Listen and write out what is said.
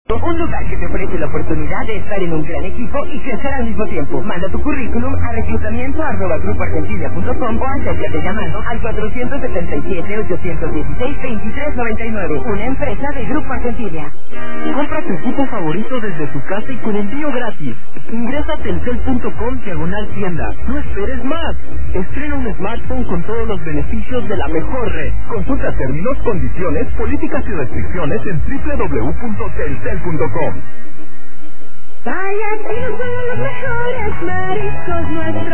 Un lugar que te ofrece la oportunidad de estar en un gran equipo y crecer al mismo tiempo. Manda tu currículum a reclutamiento@grupoargentina.com o acércate llamando al 477-816-2399. Una empresa de Grupo Argentina. Compra tu equipo favorito desde tu casa y con envío gratis. Ingresa a telcel.com/tienda. No esperes más. Estrena un smartphone con todos los beneficios de la mejor red. Consulta términos, condiciones, políticas y restricciones en www.telcel.com. Vaya, que son los mejores mariscos nuestros.